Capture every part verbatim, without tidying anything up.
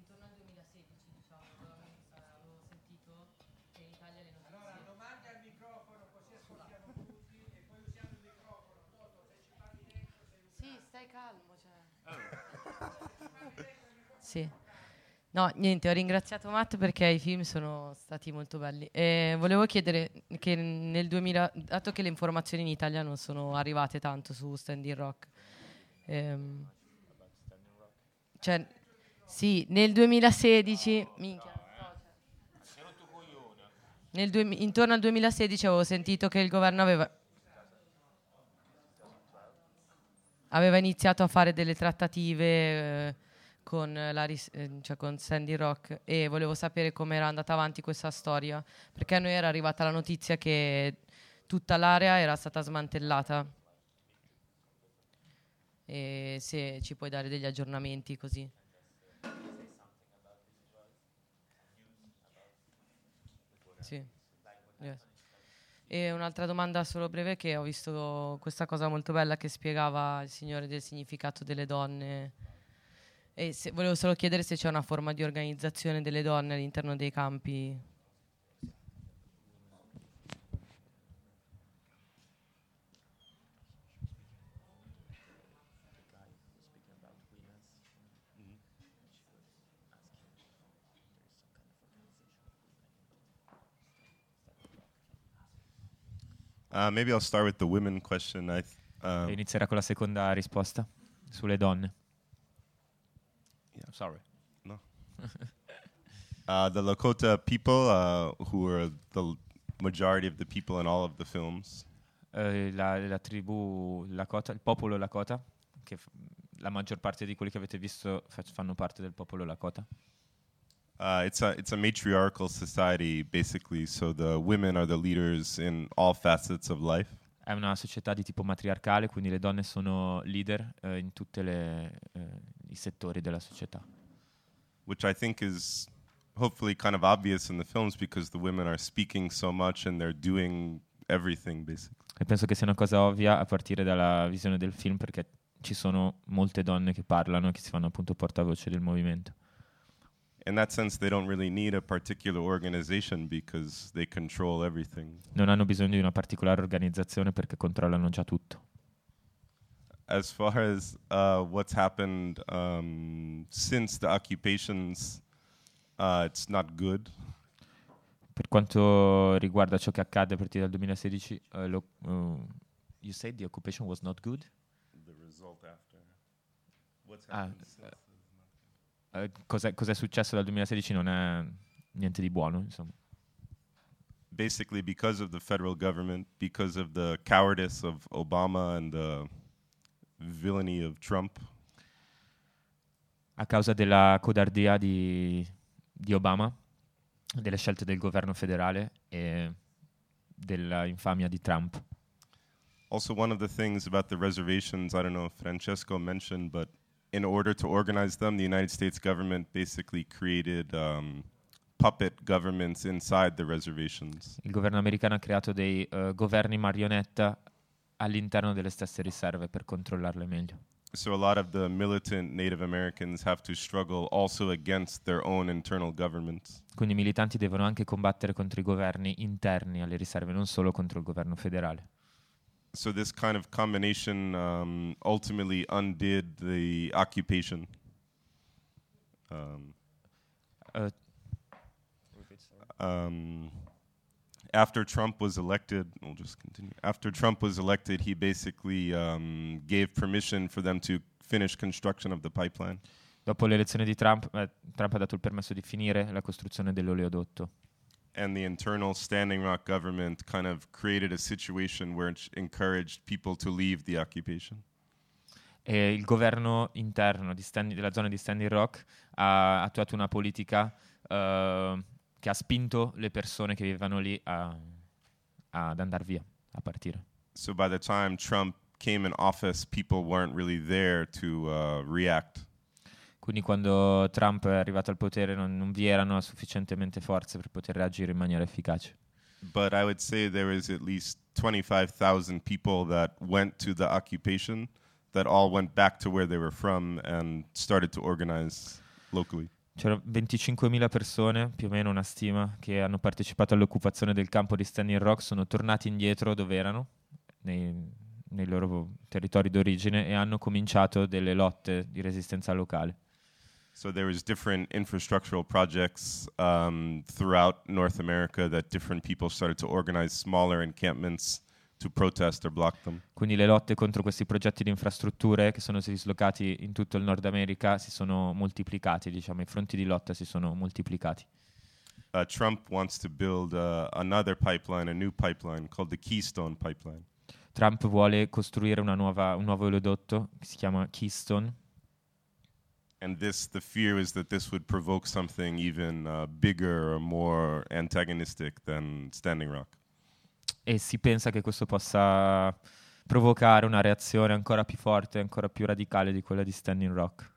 intorno al duemilasedici, diciamo, avevo sentito che in Italia le notizie... Allora, domande al microfono, così ascoltiamo tutti, e poi usiamo il microfono. Toto, se ci parli dentro sei un... Sì, stai calmo, cioè. Sì. No, niente, ho ringraziato Matt perché i film sono stati molto belli. E volevo chiedere che nel duemila, dato che le informazioni in Italia non sono arrivate tanto su Standing Rock, ehm, cioè, sì, nel duemilasedici, minchia, nel due, intorno al duemilasedici avevo sentito che il governo aveva aveva iniziato a fare delle trattative eh, con, la, ris- eh, cioè con Sandy Rock, e volevo sapere come era andata avanti questa storia, perché a noi era arrivata la notizia che tutta l'area era stata smantellata, e se ci puoi dare degli aggiornamenti così. Sì. Yes. E un'altra domanda solo breve, che ho visto questa cosa molto bella che spiegava il Signore del significato delle donne, e se, volevo solo chiedere se c'è una forma di organizzazione delle donne all'interno dei campi. Uh, maybe I'll start with the women question. I th- um, E inizierà con la seconda risposta sulle donne. Yeah. Sorry. No. uh, the Lakota people, uh, who are the l- majority of the people in all of the films, Eh, la, la tribù Lakota, il popolo Lakota, che f- la maggior parte di quelli che avete visto fa- fanno parte del popolo Lakota. uh, it's a it's a matriarchal society, basically. So the women are the leaders in all facets of life. È una società di tipo matriarcale, quindi le donne sono leader eh, in tutti eh, i settori della società. Which I think is hopefully kind of obvious in the films because the women are speaking so much and they're doing everything, basically. E penso che sia una cosa ovvia a partire dalla visione del film, perché ci sono molte donne che parlano e che si fanno appunto portavoce del movimento. In that sense, they don't really need a particular organization because they control everything. Non hanno bisogno di una particolare organizzazione perché controllano già tutto. As far as uh, what's happened um, since the occupations, uh, it's not good. Per quanto riguarda ciò che accade a partire dal duemilasedici, uh, lo, uh, you said the occupation was not good? The result after. What's Ah, happened since uh, uh, cos'è, cos'è successo dal duemilasedici non è niente di buono, insomma. Basically, because of the federal government, because of the cowardice of Obama and the villainy of Trump, A causa della codardia di, di Obama, delle scelte del governo federale e della infamia di Trump. also one of the things about the reservations, I don't know if Francesco mentioned, but in order to organize them, the United States government basically created um, puppet governments inside the reservations. Il governo americano ha creato dei uh, governi marionetta all'interno delle stesse riserve per controllarle meglio. So a lot of the militant Native Americans have to struggle also against their own internal governments. Quindi i militanti devono anche combattere contro i governi interni alle riserve, non solo contro il governo federale. So this kind of combination um, ultimately undid the occupation. Um, Uh, um, after Trump was elected, we'll just continue. After Trump was elected, he basically um, gave permission for them to finish construction of the pipeline. dopo l'elezione di Trump, eh, Trump ha dato il permesso di finire la costruzione dell'oleodotto. And the internal Standing Rock government kind of created a situation where it encouraged people to leave the occupation. E il governo interno di Standing, della zona di Standing Rock ha attuato una politica uh, che ha spinto le persone che vivevano lì a, a, ad andare via, a partire. So by the time Trump came in office, people weren't really there to uh, react. Quindi quando Trump è arrivato al potere non, non vi erano sufficientemente forze per poter reagire in maniera efficace. But I would say there was at least twenty-five thousand people that went to the occupation that all went back to where they were from and started to organize locally. C'erano venticinquemila persone, più o meno una stima, che hanno partecipato all'occupazione del campo di Standing Rock, sono tornati indietro dove erano, nei, nei loro territori d'origine, e hanno cominciato delle lotte di resistenza locale. So there was different infrastructural projects um, throughout North America that different people started to organize smaller encampments to protest or block them. Quindi le lotte contro questi progetti di infrastrutture che sono dislocati in tutto il Nord America si sono moltiplicati, diciamo, i fronti di lotta si sono moltiplicati. Uh, Trump wants to build uh, another pipeline, a new pipeline called the Keystone Pipeline. Trump vuole costruire una nuova, un nuovo oleodotto che si chiama Keystone. And this, the fear is that this would provoke something even uh, bigger or more antagonistic than Standing Rock. E si pensa che questo possa provocare una reazione ancora più forte, ancora più radicale di quella di Standing Rock.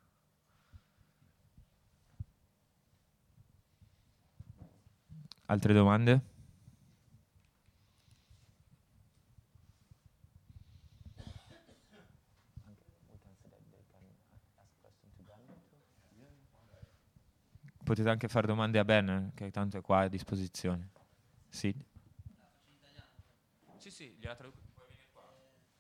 Altre domande? Potete anche fare domande a Ben, che tanto è qua a disposizione. Sì. Sì, sì, gliela traduco. Puoi venire qua.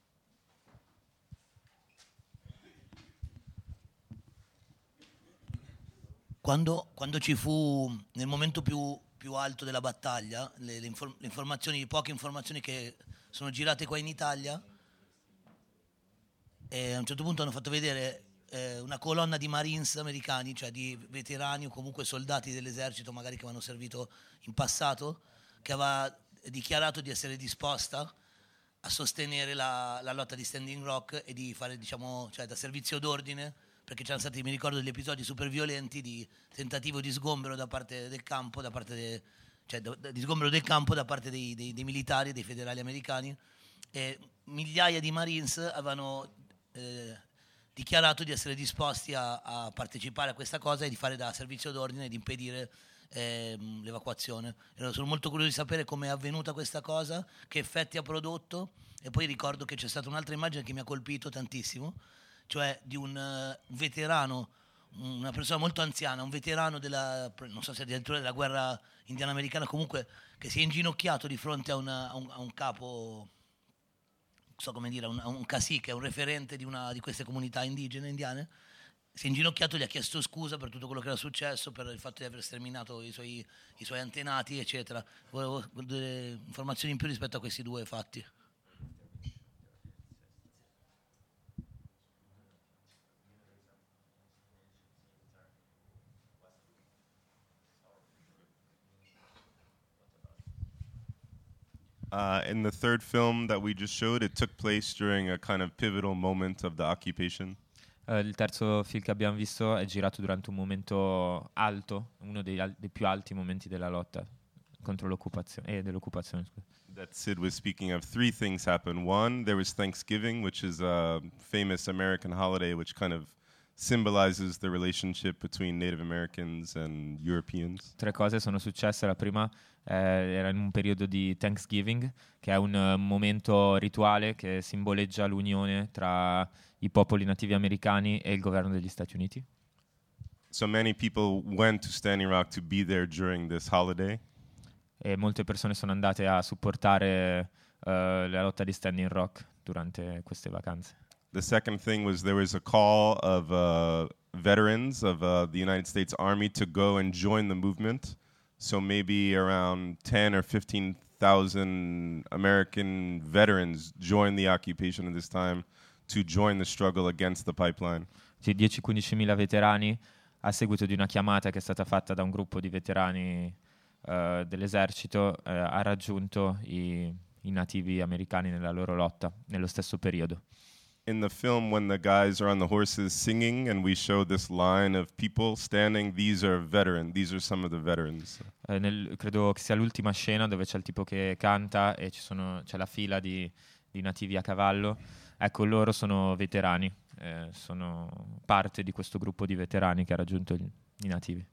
Quando, quando ci fu, nel momento più, più alto della battaglia, le, le, inform- le informazioni, le poche informazioni che sono girate qua in Italia, e a un certo punto hanno fatto vedere eh, una colonna di Marines americani, cioè di veterani o comunque soldati dell'esercito, magari che avevano servito in passato, che aveva dichiarato di essere disposta a sostenere la, la lotta di Standing Rock e di fare, diciamo, cioè da servizio d'ordine, perché c'erano stati, mi ricordo, degli episodi super violenti di tentativo di sgombero da parte del campo, da parte de, cioè da, di sgombero del campo da parte dei, dei, dei militari, dei federali americani, e migliaia di Marines avevano eh, dichiarato di essere disposti a, a partecipare a questa cosa e di fare da servizio d'ordine e di impedire Eh, l'evacuazione. E sono molto curioso di sapere come è avvenuta questa cosa, che effetti ha prodotto. E poi ricordo che c'è stata un'altra immagine che mi ha colpito tantissimo, cioè di un uh, veterano, una persona molto anziana, un veterano della, non so se addirittura della guerra indiano-americana, comunque, che si è inginocchiato di fronte a, una, a, un, a un capo, non so come dire, a un, a un cacique, a un referente di una di queste comunità indigene indiane. Si è inginocchiato, gli ha chiesto scusa per tutto quello che era successo, per il fatto di aver sterminato i suoi, i suoi antenati, eccetera. Volevo delle informazioni in più rispetto a questi due fatti. Uh, in the third film that we just showed, it took place during a kind of pivotal moment of the occupation. Uh, il terzo film che abbiamo visto è girato durante un momento alto, uno dei, al- dei più alti momenti della lotta contro l'occupazione, eh, dell'occupazione. Scusa. That Sid was speaking of. Three things happened. One, there was Thanksgiving, which is a famous American holiday which kind of symbolizes the relationship between Native Americans and Europeans. Tre cose sono successe. La prima eh, era in un periodo di Thanksgiving, che è un uh, momento rituale che simboleggia l'unione tra i popoli nativi americani e il governo degli Stati Uniti. So many people went to Standing Rock to be there during this holiday. E molte persone sono andate a supportare uh, la lotta di Standing Rock durante queste vacanze. The second thing was there was a call of uh, veterans of uh, the United States Army to go and join the movement. So maybe around ten or fifteen thousand American veterans joined the occupation at this time to join the struggle against the pipeline. dieci quindici mila veterani, a seguito di una chiamata che è stata fatta da un gruppo di veterani uh, dell'esercito, uh, ha raggiunto i, i nativi americani nella loro lotta nello stesso periodo. In the film, when the guys are on the horses singing and we show this line of people standing, these are veterans. These are some of the veterans. Eh, nel, credo che sia l'ultima scena dove c'è il tipo che canta e ci sono, c'è la fila di, di nativi a cavallo. Ecco, loro sono veterani, eh, sono parte di questo gruppo di veterani che ha raggiunto il, i nativi.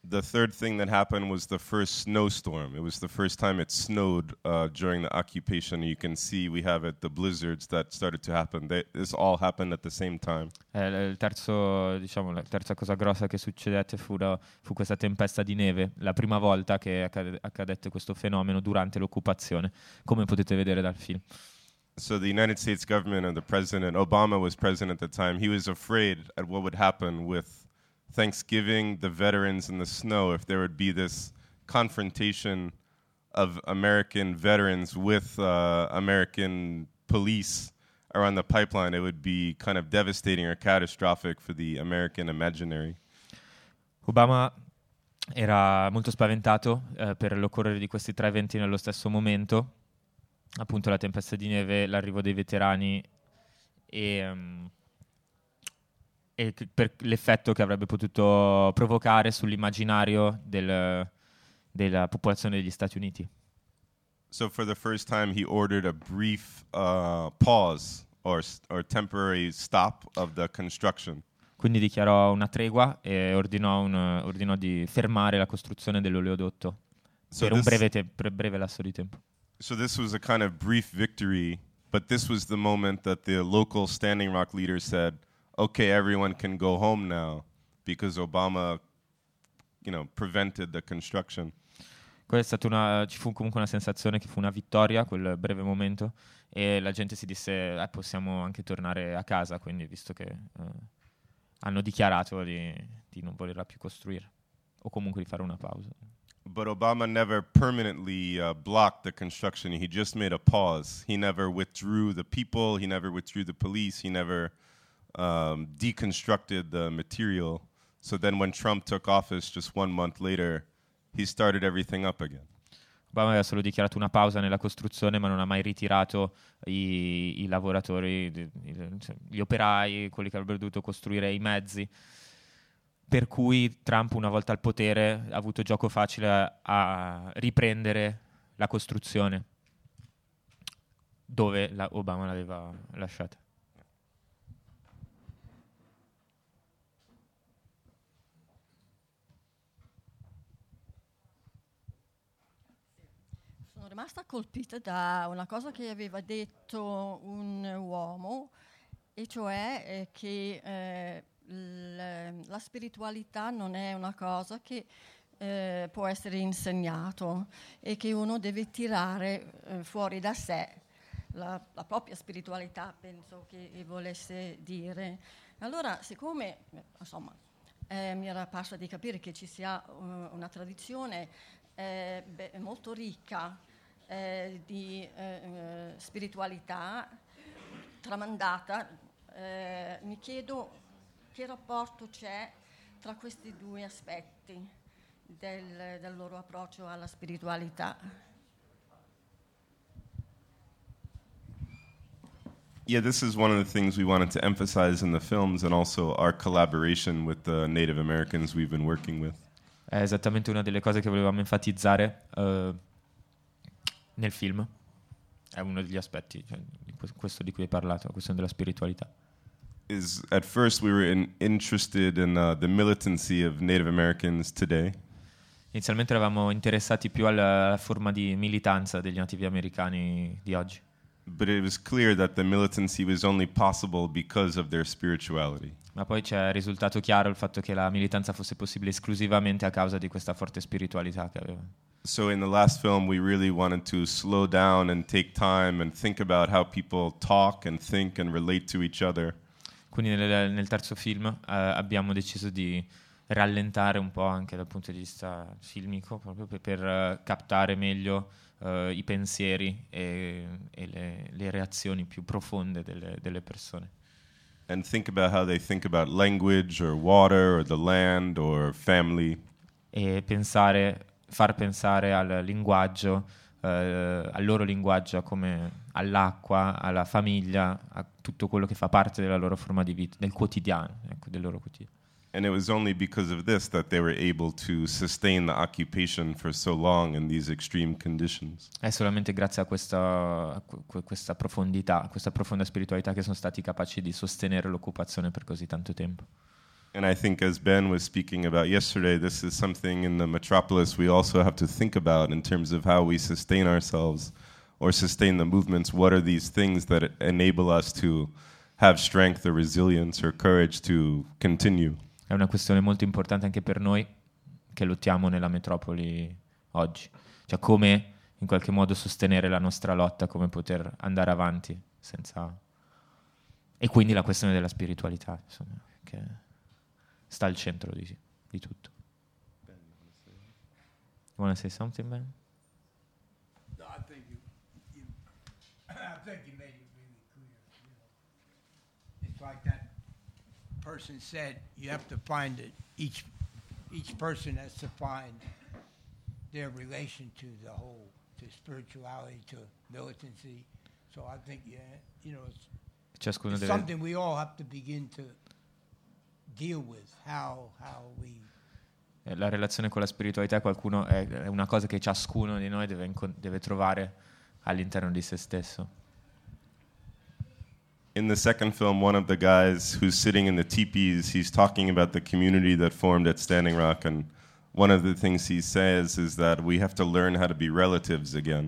The third thing that happened was the first snowstorm. It was the first time it snowed uh, during the occupation. You can see we have it, the blizzards that started to happen. They, this all happened at the same time. Eh, il terzo, diciamo, la terza cosa grossa che succedette fu, la, fu questa tempesta di neve, la prima volta che accade, accadette questo fenomeno durante l'occupazione, come potete vedere dal film. So the United States government and the president, Obama was president at the time, he was afraid at what would happen with Thanksgiving, the veterans, and the snow, if there would be this confrontation of American veterans with uh, American police around the pipeline, it would be kind of devastating or catastrophic for the American imaginary. Obama era molto spaventato eh, per l'occorrere di questi tre eventi nello stesso momento, appunto la tempesta di neve, l'arrivo dei veterani e... Um, e per l'effetto che avrebbe potuto provocare sull'immaginario del, della popolazione degli Stati Uniti. So for the first time he ordered a brief uh, pause or, or temporary stop of the construction. Quindi dichiarò una tregua e ordinò, un, ordinò di fermare la costruzione dell'oleodotto So per un this- breve, te- per breve lasso di tempo. So this was a kind of brief victory, but this was the moment that the local Standing Rock leaders said, okay, everyone can go home now because Obama, you know, prevented the construction. Questa è stata una, ci fu comunque una sensazione che fu una vittoria quel breve momento e la gente si disse eh, possiamo anche tornare a casa, quindi visto che eh, hanno dichiarato di, di non volerla più costruire o comunque di fare una pausa. But Obama never permanently uh, blocked the construction. He just made a pause. He never withdrew the people. He never withdrew the police. He never um, deconstructed the material. So then when Trump took office just one month later, he started everything up again. Obama aveva solo dichiarato una pausa nella costruzione, ma non ha mai ritirato i, i lavoratori, i, i, cioè, gli operai, quelli che avrebbero dovuto costruire i mezzi. Per cui Trump, una volta al potere, ha avuto gioco facile a, a riprendere la costruzione dove la Obama l'aveva lasciata. Sono rimasta colpita da una cosa che aveva detto un uomo, e cioè eh, che eh, l- la spiritualità non è una cosa che eh, può essere insegnato e che uno deve tirare eh, fuori da sé la, la propria spiritualità, penso che volesse dire. Allora, siccome eh, insomma, eh, mi era parsa di capire che ci sia uh, una tradizione eh, beh, molto ricca eh, di eh, spiritualità tramandata, eh, mi chiedo che rapporto c'è tra questi due aspetti del, del loro approccio alla spiritualità. Yeah, this is one of the things we wanted to emphasize in the films and also our collaboration with the Native Americans we've been working with. È esattamente una delle cose che volevamo enfatizzare uh, nel film. È uno degli aspetti, cioè, di questo di cui hai parlato, la questione della spiritualità. Is at first we were in, interested in uh, the militancy of Native Americans today. Inizialmente eravamo interessati più alla, alla forma di militanza degli nativi americani di oggi. But it was clear that the militancy was only possible because of their spirituality. Ma poi ci è risultato chiaro il fatto che la militanza fosse possibile esclusivamente a causa di questa forte spiritualità che aveva. So in the last film, we really wanted to slow down and take time and think about how people talk and think and relate to each other. Quindi nel, nel terzo film eh, abbiamo deciso di rallentare un po' anche dal punto di vista filmico, proprio per, per uh, captare meglio uh, i pensieri e, e le, le reazioni più profonde delle, delle persone. And think about how they think about language or water or the land or family. E pensare, far pensare al linguaggio, uh, al loro linguaggio come all'acqua, alla famiglia, a tutto quello che fa parte della loro forma di vita, del quotidiano, ecco, del loro quotidiano. And it was only because of this that they were able to sustain the occupation for so long in these extreme conditions. È solamente grazie a questa, a questa profondità, a questa profonda spiritualità che sono stati capaci di sostenere l'occupazione per così tanto tempo. And I think, as Ben was speaking about yesterday, this is something in the metropolis we also have to think about in terms of how we sustain ourselves or sustain the movements. What are these things that enable us to have strength or resilience or courage to continue? È una questione molto importante anche per noi che lottiamo nella metropoli oggi. Cioè come in qualche modo sostenere la nostra lotta, come poter andare avanti senza... E quindi la questione della spiritualità, insomma, che sta al centro di, di tutto. You want to say something, Ben? No, I think you, you I think you made it really clear. You know, it's like that person said. You have to find it. Each each person has to find their relation to the whole, to spirituality, to militancy. So I think, yeah, you know, it's, Ciascuno it's deve... something we all have to begin to deal with. How how we La relazione con la spiritualità qualcuno è, è una cosa che ciascuno di noi deve, inco- deve trovare all'interno di se stesso. In the second film, one of the guys who's sitting in the teepees, he's talking about the community that formed at Standing Rock, and one of the things he says is that we have to learn how to be relatives again.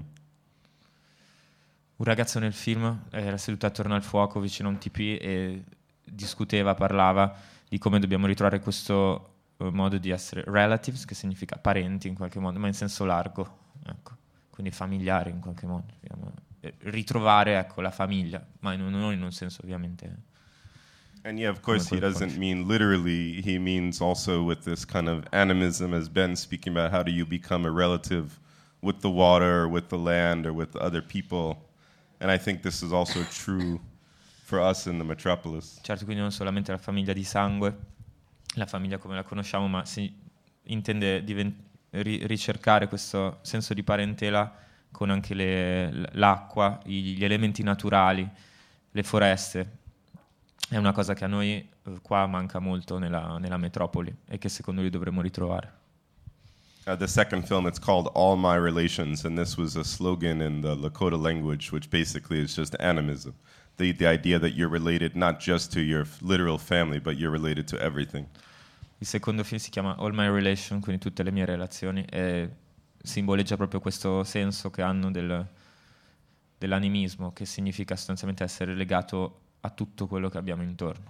Un ragazzo nel film era seduto attorno al fuoco vicino a un tipì e discuteva, parlava di come dobbiamo ritrovare questo uh, modo di essere relatives, che significa parenti in qualche modo, ma in senso largo, ecco. Quindi familiari in qualche modo. Dobbiamo ritrovare, ecco, la famiglia, ma in, non in un senso ovviamente. And yeah, of course, he doesn't mean literally. He means also with this kind of animism, as Ben's speaking about, how do you become a relative with the water, or with the land, or with other people. And I think this is also true for us in the metropolis. Certo, quindi non solamente la famiglia di sangue, la famiglia come la conosciamo, ma si intende divent- ri- ricercare questo senso di parentela con anche le, l'acqua, gli elementi naturali, le foreste. È una cosa che a noi eh, qua manca molto nella, nella metropoli e che secondo lui dovremmo ritrovare. Uh, the second film, it's called All My Relations, and this was a slogan in the Lakota language, which basically is just animism. The, the idea that you're related not just to your f- literal family, but you're related to everything. Il secondo film si chiama All My Relations, quindi tutte le mie relazioni, e simboleggia proprio questo senso che hanno del, dell'animismo, che significa sostanzialmente essere legato a tutto quello che abbiamo intorno.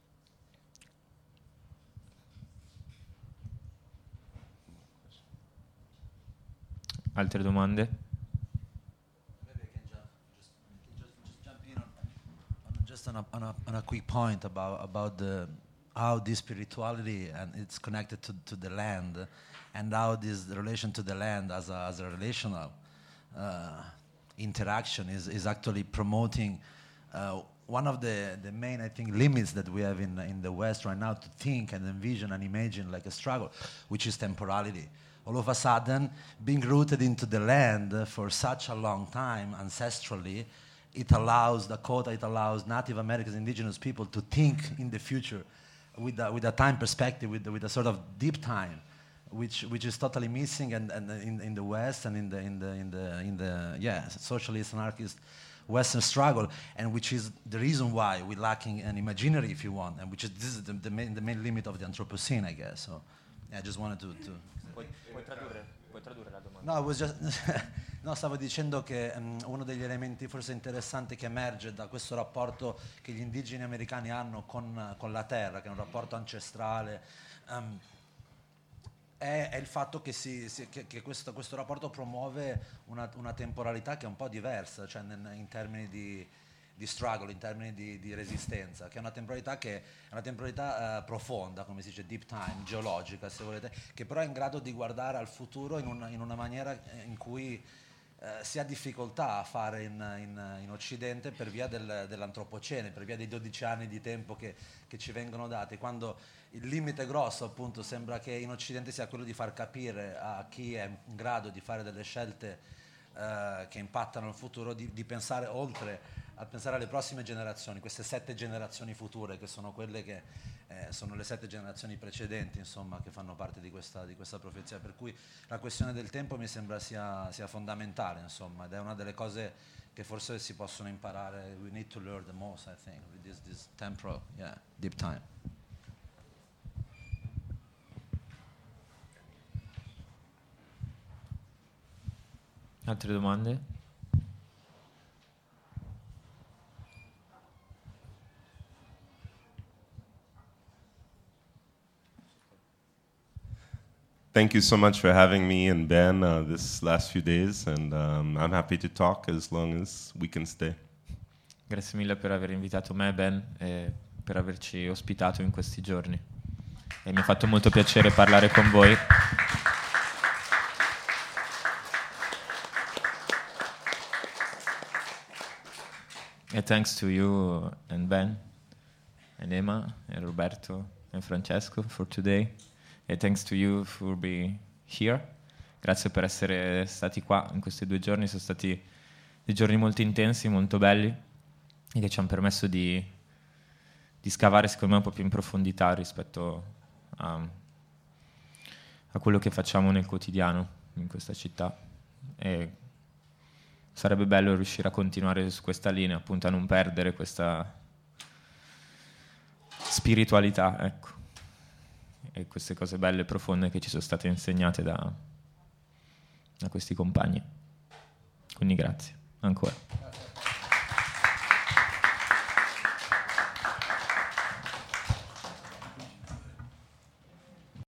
Altre domande? Maybe I can jump, just, just, just jump in on, on just on a, on, a, on a quick point about about the how this spirituality and it's connected to, to the land, and how this relation to the land as a, as a relational uh, interaction is, is actually promoting uh, one of the, the main, I think, limits that we have in in the West right now to think and envision and imagine like a struggle, which is temporality. All of a sudden, being rooted into the land for such a long time, ancestrally, it allows Dakota, it allows Native Americans, indigenous people to think in the future with a, with a time perspective, with, with a sort of deep time, which which is totally missing and, and in, in the West and in the in the in the in the yeah socialist anarchist Western struggle, and which is the reason why we're lacking an imaginary, if you want, and which is this is the, the main the main limit of the Anthropocene, I guess. So, yeah, I just wanted to. to Puoi, puoi, tradurre, puoi tradurre la domanda? No, I was just no, stavo dicendo che um, uno degli elementi forse interessanti che emerge da questo rapporto che gli indigeni americani hanno con, con la terra, che è un rapporto ancestrale, um, è, è il fatto che, si, si, che, che questo, questo rapporto promuove una, una temporalità che è un po' diversa, cioè in, in termini di, di struggle, in termini di, di resistenza, che è una temporalità che è una temporalità uh, profonda, come si dice, deep time, geologica, se volete, che però è in grado di guardare al futuro in una, in una maniera in cui uh, si ha difficoltà a fare in, in, in Occidente per via del, dell'antropocene, per via dei dodici anni di tempo che, che ci vengono dati, quando il limite grosso appunto sembra che in Occidente sia quello di far capire a chi è in grado di fare delle scelte uh, che impattano il futuro, di, di pensare oltre, a pensare alle prossime generazioni, queste sette generazioni future che sono quelle che eh, sono le sette generazioni precedenti, insomma, che fanno parte di questa, di questa profezia, per cui la questione del tempo mi sembra sia, sia fondamentale, insomma, ed è una delle cose che forse si possono imparare. We need to learn the most, I think, with this, this temporal, yeah, deep time. Altre domande? Thank you so much for having me and Ben uh, this last few days, and um, I'm happy to talk as long as we can stay. Grazie mille per aver invitato me, Ben, e per averci ospitato in questi giorni. E mi ha fatto molto piacere parlare con voi. And thanks to you and Ben, and Emma, and Roberto, and Francesco for today. And thanks to you for being here. Grazie per essere stati qua in questi due giorni. Sono stati dei giorni molto intensi, molto belli, e che ci hanno permesso di, di scavare, secondo me, un po' più in profondità rispetto a, a quello che facciamo nel quotidiano in questa città. E sarebbe bello riuscire a continuare su questa linea, appunto, a non perdere questa spiritualità, ecco, e queste cose belle e profonde che ci sono state insegnate da, da questi compagni. Quindi grazie ancora.